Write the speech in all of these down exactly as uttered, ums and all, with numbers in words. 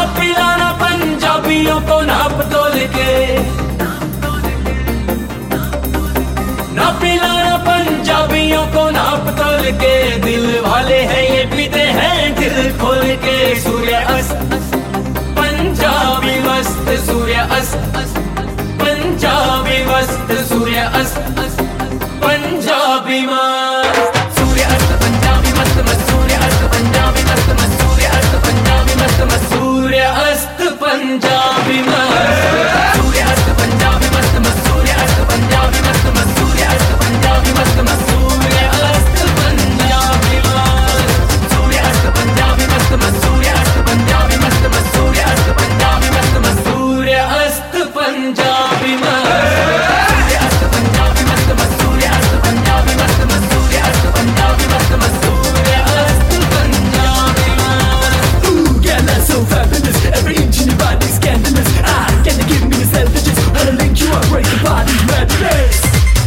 पिलाना पंजाबियों को नाप तोल के, ना पिलाना पंजाबियों को नाप तोल के। दिल वाले हैं ये पीते हैं दिल खोल के। सूर्य अस्त पंजाबी मस्त, सूर्य अस्त पंजाबी मस्त, सूर्य अस्त पंजाबी मस्त, सूर्य अस्त पंजाबी मस्त मस्त, सूर्य अस्त पंजाबी मस्त मस्त, सूर्य अस्त पंजाबी मस्त मस्त, सूर्य अस्त पंजाबी मस्त, सूर्य अस्त पंजाबी मस्त मस्त, सूर्य अस्त पंजाबी मस्त मस्त, सूर्य अस्त पंजाबी मस्त मस्त, सूर्य अस्त पंजाबी मस्त, सूर्य अस्त पंजाबी मस्त मस्त, सूर्य अस्त पंजाबी मस्त मस्त, सूर्य अस्त पंजाबी मस्त मस्त, सूर्य अस्त पंजाबी मस्त, सूर्य अस्त पंजाबी मस्त मस्त, सूर्य अस्त पंजाबी मस्त मस्त, सूर्य अस्त पंजाबी मस्त मस्त, सूर्य अस्त पंजाबी मस्त। Ooh, girl, that's so fabulous. Every inch in your body's scandalous. Ah, can you give me the self-digits? Wanna link you up, break the body's madness.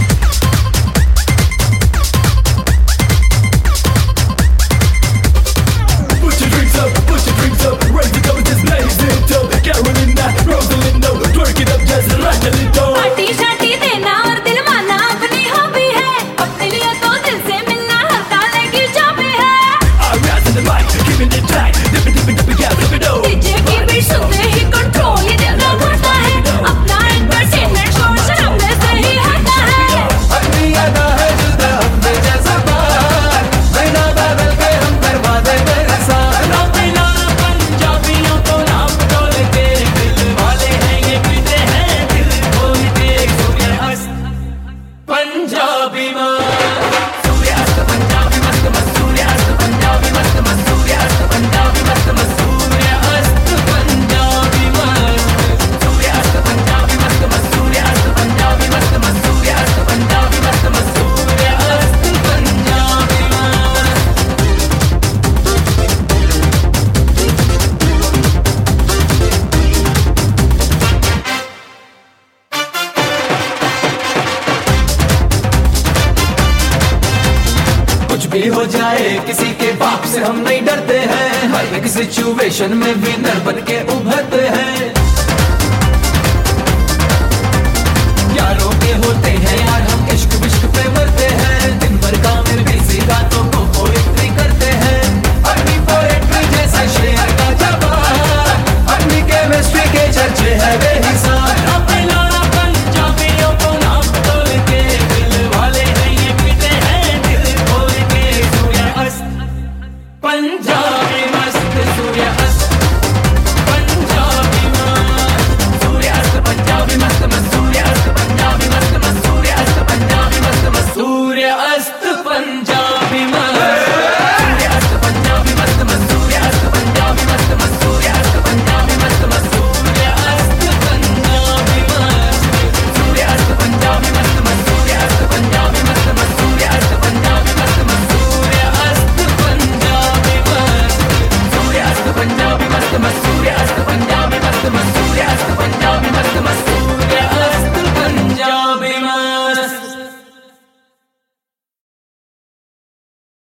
Put your drinks up, put your drinks up, raise the double, just blaze it up. Carolina, Rosalinda, twerk it up, just like a little. Party shorty देना और दिल माना अपनी hobby है, अपने लिए तो दिल से मिलना हर ताले की चाबी है। I rise in the mic, giving it tight, dip it, dip it, dip it, yeah, dip it, oh. DJ की बीट सुनते ही कंट्रोल ये दिल का बढ़ता है, अपना एंटरटेनमेंट शोर शराब में से ही आता है। अपनी अदा है जुदा हमसे जैसा बार, बिना बदल के हम दरवाजे पे रसा। ना पिलाना पंजाबियों को नाप तोल के, दिल वाले हैं ये पीते हैं दिल खोल के। सूर्य अस्त पंजाबी मस्त, सूर्य अस्त पंजाबी मस्त मस्त, सूर्य अस्त पंजाबी मस्त मस्त, सूर्य अस्त पंजाबी मस्त मस्त, सूर्य अस्त पंजाबी मस्त, सूर्य अस्त पंजाबी मस्त मस्त, सूर्य अस्त पंजाबी मस्त मस्त, सूर्य अस्त पंजाबी मस्त मस्त, सूर्य अस्त पंजाबी मस्त। कुछ भी हो जाए किसी के बाप से हम नहीं डरते हैं, हर एक सिचुएशन में विनर बन के उभरते हैं। यारों के होते हैं यार हम इश्क विश्क पे मरते हैं, दिन भर काम में बिजी रातों को पोएट्री करते हैं। अपनी पोएट्री जैसा शेर का जवाब, अपनी केमिस्ट्री के चर्चे है बेहिसाब। ना पिलाना पंजाबियों को नाप तोल के, दिल वाले हैं ये पीते हैं दिल खोल के। सूर्य अस्त पंजाबी मस्त, सूर्य अस्त पंजाबी मस्त, सूर्य अस्त पंजाबी मस्त मस्त, सूर्य अस्त पंजाबी मस्त मस्त, सूर्य अस्त पंजाबी मस्त मस्त, सूर्य अस्त पंजाबी मस्त, सूर्य अस्त पंजाबी मस्त मस्त, सूर्य अस्त पंजाबी मस्त मस्त, सूर्य अस्त पंजाबी मस्त मस्त, सूर्य अस्त पंजाबी मस्त, सूर्य अस्त पंजाबी मस्त मस्त, सूर्य अस्त पंजाबी मस्त मस्त, सूर्य अस्त पंजाबी मस्त मस्त, सूर्य अस्त पंजाबी मस्त, सूर्य अस्त पंजाबी मस्त मस्त, सूर्य अस्त पंजाबी